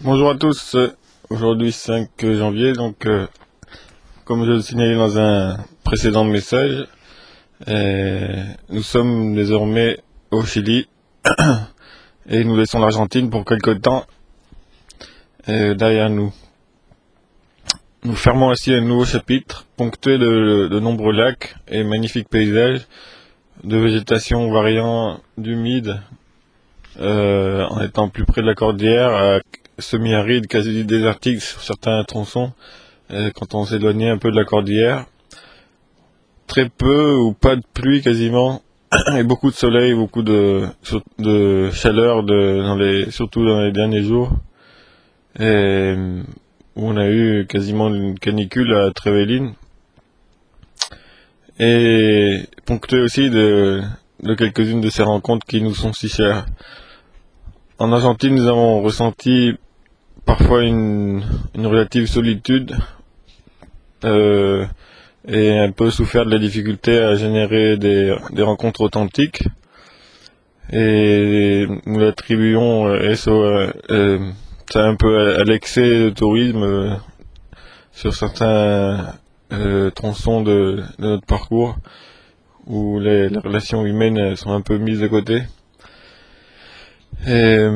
Bonjour à tous, aujourd'hui 5 janvier, comme je le signalais dans un précédent message, nous sommes désormais au Chili et nous laissons l'Argentine pour quelque temps derrière nous. Nous fermons ainsi un nouveau chapitre ponctué de nombreux lacs et magnifiques paysages, de végétation variant d'humide en étant plus près de la cordillère à semi-aride, quasi désertique sur certains tronçons. Quand on s'éloignait un peu de la cordillère, très peu ou pas de pluie quasiment, et beaucoup de soleil, beaucoup de chaleur, surtout dans les derniers jours, et où on a eu quasiment une canicule à Trevelin, et ponctué aussi de quelques-unes de ces rencontres qui nous sont si chères. En Argentine, nous avons ressenti parfois une relative solitude, et un peu souffert de la difficulté à générer des rencontres authentiques. Et nous l'attribuons ça un peu à l'excès de tourisme sur certains tronçons de notre parcours, où les relations humaines sont un peu mises de côté. Et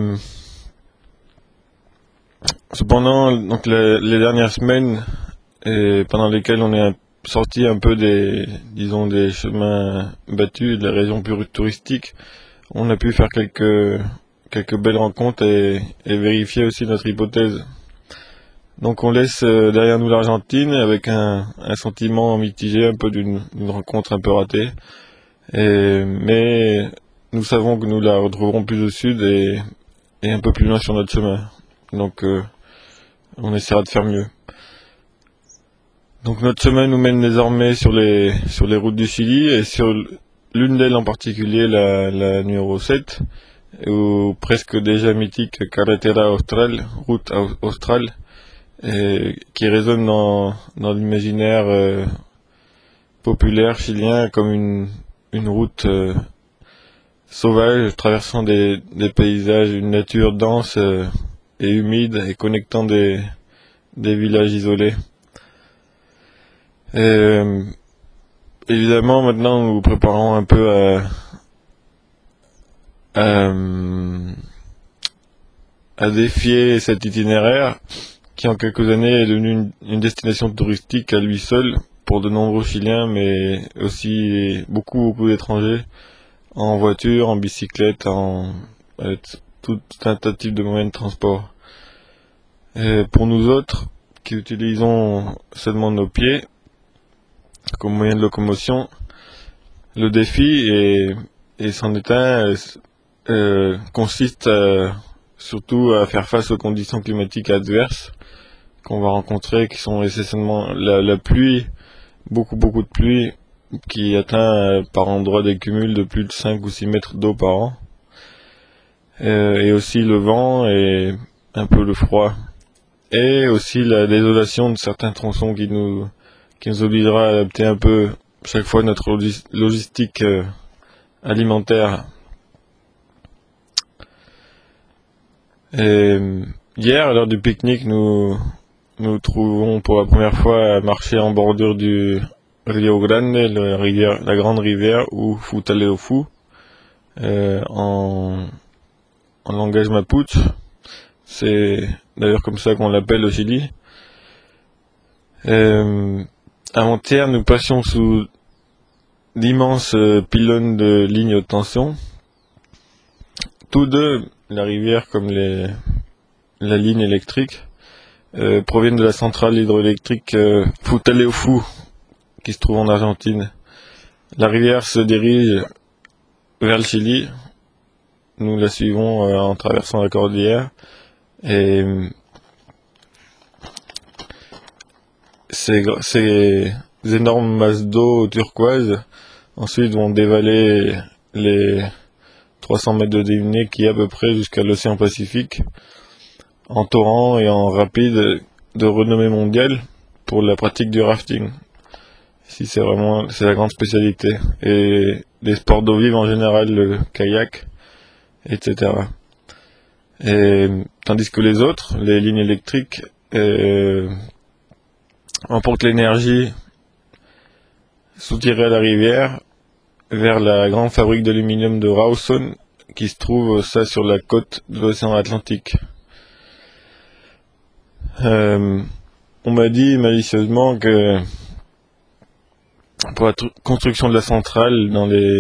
cependant, donc les dernières semaines, pendant lesquelles on est sorti un peu des chemins battus de la région plus touristique, on a pu faire quelques belles rencontres et vérifier aussi notre hypothèse. Donc on laisse derrière nous l'Argentine avec un sentiment mitigé, un peu d'une rencontre un peu ratée. Mais nous savons que nous la retrouverons plus au sud et un peu plus loin sur notre chemin. Donc on essaiera de faire mieux. Donc notre chemin nous mène désormais sur les routes du Chili, et sur l'une d'elles en particulier, la numéro 7, ou presque déjà mythique Carretera Austral, route australe, qui résonne dans l'imaginaire populaire chilien comme une route sauvage, traversant des paysages, une nature dense et humide, et connectant des villages isolés. Évidemment, maintenant, nous nous préparons un peu à défier cet itinéraire qui, en quelques années, est devenu une destination touristique à lui seul pour de nombreux Chiliens, mais aussi beaucoup d'étrangers, en voiture, en bicyclette, tout un tas de types de moyens de transport. Et pour nous autres, qui utilisons seulement nos pieds comme moyen de locomotion, le défi, et c'en est un, consiste surtout à faire face aux conditions climatiques adverses qu'on va rencontrer, qui sont essentiellement la pluie, beaucoup de pluie, qui atteint par endroits des cumuls de plus de 5 ou 6 mètres d'eau par an, et aussi le vent et un peu le froid, et aussi la désolation de certains tronçons qui nous obligera à adapter un peu chaque fois notre logistique alimentaire. Et hier, à l'heure du pique-nique, nous trouvons pour la première fois à marcher en bordure du Rio Grande, la grande rivière, ou Futaleufú, en langage mapuche. C'est d'ailleurs comme ça qu'on l'appelle au Chili. Avant-hier, nous passions sous d'immenses pylônes de lignes haute tension. Tous deux, la rivière comme la ligne électrique, proviennent de la centrale hydroélectrique Futaleufú, qui se trouve en Argentine. La rivière se dirige vers le Chili. Nous la suivons en traversant la cordillère, et ces énormes masses d'eau turquoise ensuite vont dévaler les 300 mètres de dénivelé qui est à peu près jusqu'à l'océan Pacifique, en torrent et en rapide de renommée mondiale pour la pratique du rafting. Ici, c'est la grande spécialité, et les sports d'eau vive en général, le kayak, etc. Et tandis que les autres, les lignes électriques, emportent l'énergie soutirée à la rivière vers la grande fabrique d'aluminium de Rawson qui se trouve ça sur la côte de l'océan Atlantique. On m'a dit malicieusement que pour la construction de la centrale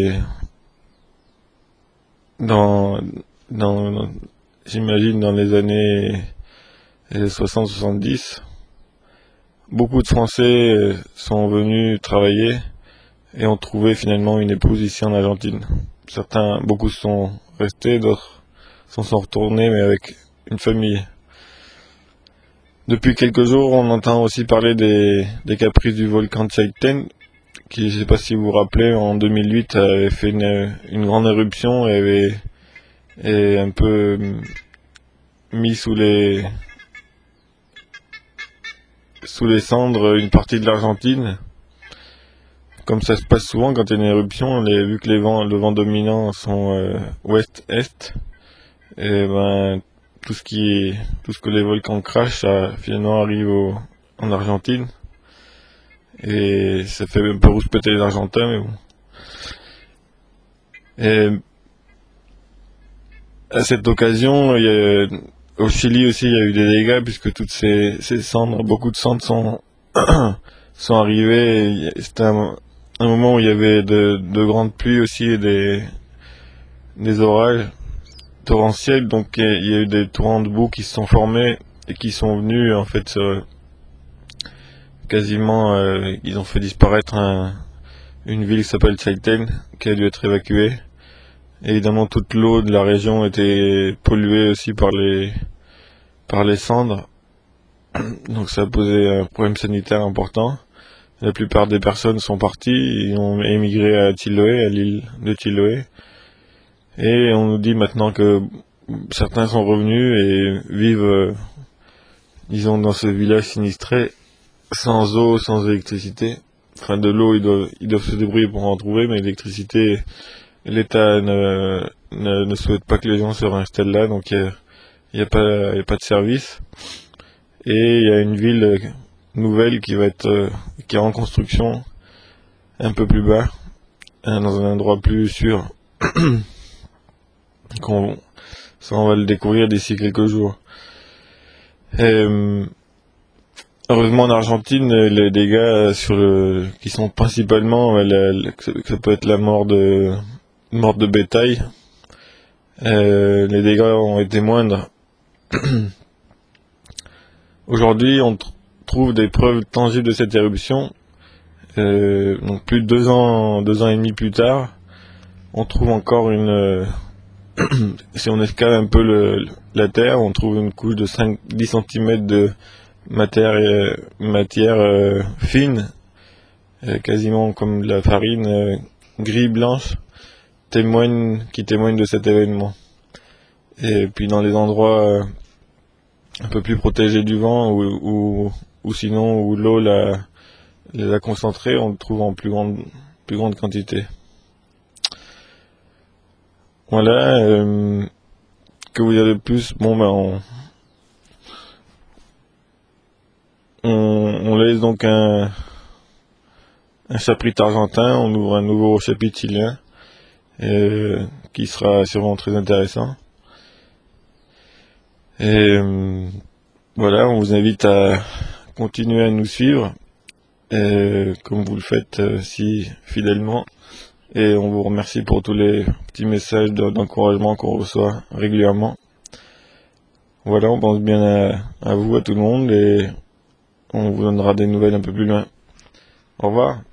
j'imagine dans les années 60-70, beaucoup de Français sont venus travailler et ont trouvé finalement une épouse ici en Argentine. Beaucoup sont restés, d'autres sont retournés, mais avec une famille. Depuis quelques jours, on entend aussi parler des caprices du volcan Chaiten, qui, je ne sais pas si vous vous rappelez, en 2008 avait fait une grande éruption et avait un peu mis sous les cendres une partie de l'Argentine. Comme ça se passe souvent quand il y a une éruption, vu que le vent dominant sont ouest-est, et ben tout ce que les volcans crachent, ça finalement arrive en Argentine. Et ça fait un peu rouspéter les Argentins, mais bon. Et à cette occasion, au Chili aussi, il y a eu des dégâts puisque toutes ces cendres, beaucoup de cendres sont arrivées. C'était un moment où il y avait de grandes pluies aussi et des orages torrentiels. Donc il y a eu des torrents de boue qui se sont formés et qui sont venus en fait quasiment, ils ont fait disparaître une ville qui s'appelle Chaiten, qui a dû être évacuée. Évidemment, toute l'eau de la région était polluée aussi par les cendres, donc ça a posé un problème sanitaire important. La plupart des personnes sont parties, ils ont émigré à Chiloé, à l'île de Chiloé, et on nous dit maintenant que certains sont revenus et vivent, disons, dans ce village sinistré, sans eau, sans électricité. Enfin, de l'eau, ils doivent se débrouiller pour en trouver, mais l'électricité, l'État ne souhaite pas que les gens se réinstallent là, donc il y a pas de service. Et il y a une ville nouvelle qui est en construction un peu plus bas, dans un endroit plus sûr. Ça, on va le découvrir d'ici quelques jours. Et, heureusement, en Argentine, les dégâts qui sont principalement, ça peut être la mort de bétail. Les dégâts ont été moindres. Aujourd'hui, on trouve des preuves tangibles de cette éruption. Donc plus de 2 ans et demi plus tard, on trouve encore si on escale un peu la Terre, on trouve une couche de 5-10 cm de matière fine, quasiment comme de la farine gris-blanche, qui témoigne de cet événement. Et puis dans les endroits un peu plus protégés du vent ou sinon où l'eau les a concentrés, on le trouve en plus grande quantité. Voilà, que vous avez de plus? Bon, ben on laisse donc un chapitre argentin, on ouvre un nouveau chapitre chilien, qui sera sûrement très intéressant. Et voilà, on vous invite à continuer à nous suivre, comme vous le faites si fidèlement. Et on vous remercie pour tous les petits messages d'encouragement qu'on reçoit régulièrement. Voilà, on pense bien à vous, à tout le monde, et on vous donnera des nouvelles un peu plus loin. Au revoir.